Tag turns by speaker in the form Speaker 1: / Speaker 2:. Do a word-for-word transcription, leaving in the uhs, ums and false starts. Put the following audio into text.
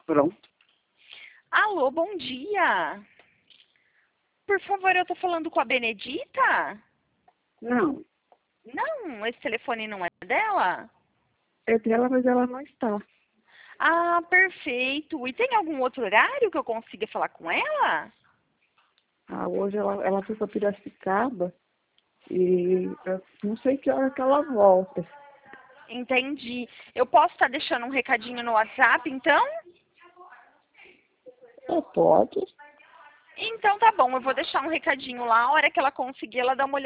Speaker 1: Pronto.
Speaker 2: Alô, bom dia. Por favor, eu tô falando com a Benedita?
Speaker 1: Não,
Speaker 2: Não, esse telefone não é dela?
Speaker 1: é dela, mas ela não está.
Speaker 2: Ah, perfeito. E tem algum outro horário que eu consiga falar com ela?
Speaker 1: Ah, hoje ela, ela foi para Piracicaba e eu não sei que hora que ela volta.
Speaker 2: Entendi. Eu posso estar deixando um recadinho no WhatsApp, então?
Speaker 1: É, pode.
Speaker 2: Então tá bom, eu vou deixar um recadinho lá. A hora que ela conseguir, ela dá uma olhada.